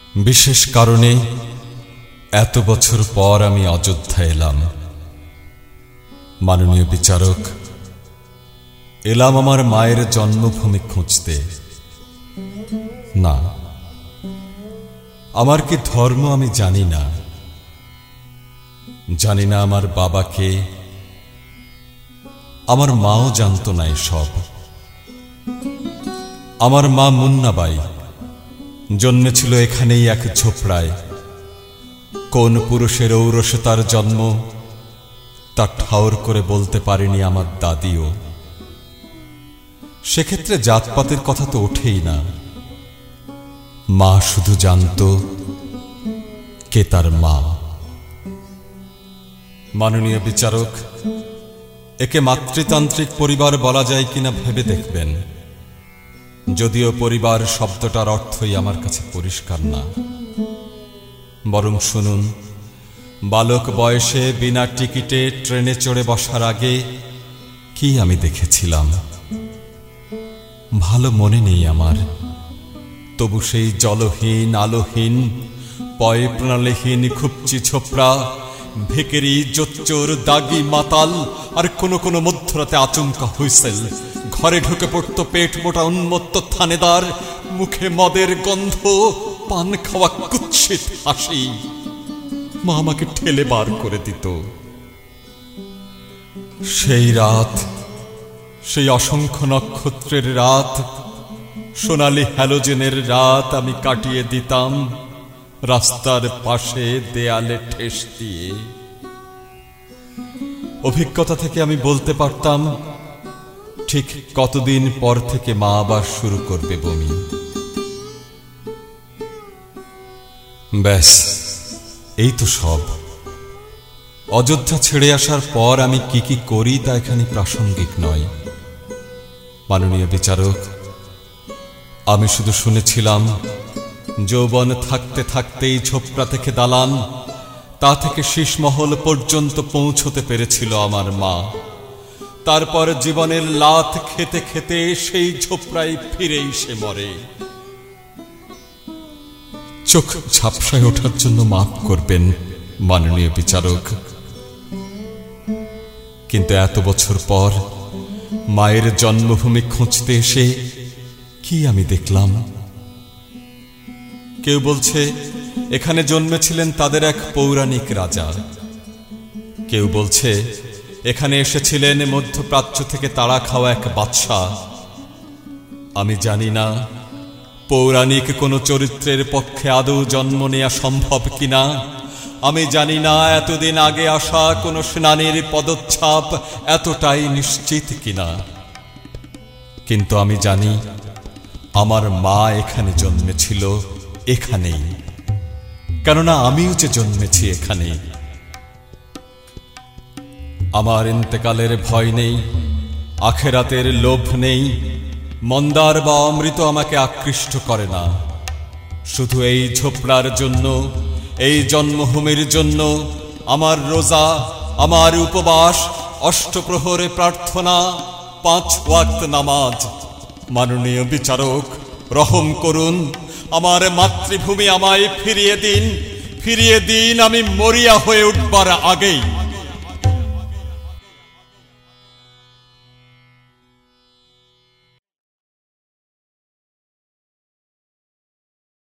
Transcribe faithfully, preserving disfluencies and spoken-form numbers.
বিশেষ কারণে এত বছর পর আমি অযোধ্যা এলাম। মাননীয় বিচারক, এলাম আমার মায়ের জন্মভূমি খুঁজতে। না, আমার কি ধর্ম আমি জানি না, জানি না আমার বাবাকে, আমার মাও জানত না এসব। আমার মা মুন্নাবাই জন্মেছিল এখানেই এক ঝোপড়ায়। কোন পুরুষের ঔরসে তার জন্ম তা ঠাউর করে বলতে পারেনি আমার দাদিও। সেক্ষেত্রে জাতপাতের কথা তো ওঠেই না। মা শুধু জানত কে তার মা। মাননীয় বিচারক, একে মাতৃতান্ত্রিক পরিবার বলা যায় কিনা ভেবে দেখবেন, যদিও পরিবার শব্দটার অর্থই আমার কাছে পরিষ্কার না। বরং শুনুন, বালক বয়সে বিনা টিকিটে ট্রেনে চড়ে বসার আগে কি আমি দেখেছিলাম ভালো মনে নেই আমার। তবু সেই জলহীন আলোহীন পয় প্রণালীহীন খুপচি ছোপড়া, ভেকেরি জোচ্চোর দাগি মাতাল আর কোন কোন মধ্যরাতে আচমকা হুইসেল, ঘরে ঢুকে পড়ত পেট মোটা উন্মত্ত থানেদার, মুখে মদের গন্ধ, পান খাওয়া কুৎসিত হাসি। মা আমাকে ঠেলে বার করে দিত। সেই রাত, সেই অসংখ্য নক্ষত্রের রাত, সোনালি হ্যালোজেনের রাত আমি কাটিয়ে দিতাম রাস্তার পাশে দেয়ালে ঠেস দিয়ে। অভিজ্ঞতা থেকে আমি বলতে পারতাম ঠিক কতদিন পর থেকে মা আবার শুরু করবে বমি। ব্যাস, এই তো সব। অযোধ্যা ছেড়ে আসার পর আমি কি কি করি তা এখানে প্রাসঙ্গিক নয়। মাননীয় বিচারক, আমি শুধু শুনেছিলাম যৌবন থাকতে থাকতেই ঝোপড়া থেকে দালান, তা থেকে শীষমহল পর্যন্ত পৌঁছতে পেরেছিল আমার মা। তারপর জীবনের লাথ খেতে খেতে সেই ঝোপড়ায় ফিরেই সে মরে। চোখ ঝাপসায় ওঠার জন্য মাফ করবেন মাননীয় বিচারক, কিন্তু এত বছর পর মায়ের জন্মভূমি খুঁজতে এসে কি আমি দেখলাম? কেউ বলছে এখানে জন্মেছিলেন তাদের এক পৌরাণিক রাজা, কেউ বলছে এখানে এসেছিলেন মধ্যপ্রাচ্য থেকে তাড়া খাওয়া এক বাদশাহ। আমি জানি না পৌরাণিক কোন চরিত্রের পক্ষে আদৌ জন্ম নেওয়া সম্ভব কিনা। আমি জানি না এতদিন আগে আসা কোন সেনানীর পদচ্ছাপ এতটাই নিশ্চিত কিনা, কিন্তু আমি জানি আমার মা এখানে জন্মেছিল, এখানেই, কেননা আমিও যে জন্মেছি এখানে। আমার ইন্তেকালের ভয় নেই, আখেরাতের লোভ নেই, মন্দার বা অমৃত আমাকে আকৃষ্ট করে না। শুধু এই ঝোপড়ার জন্য, এই জন্মভূমির জন্য আমার রোজা, আমার উপবাস, অষ্টপ্রহরে প্রার্থনা, পাঁচ ওয়াক্ত নামাজ। মাননীয় বিচারক, রহম করুন, আমার মাতৃভূমি আমায় ফিরিয়ে দিন, ফিরিয়ে দিন আমি মরিয়া হয়ে উঠবার আগেই।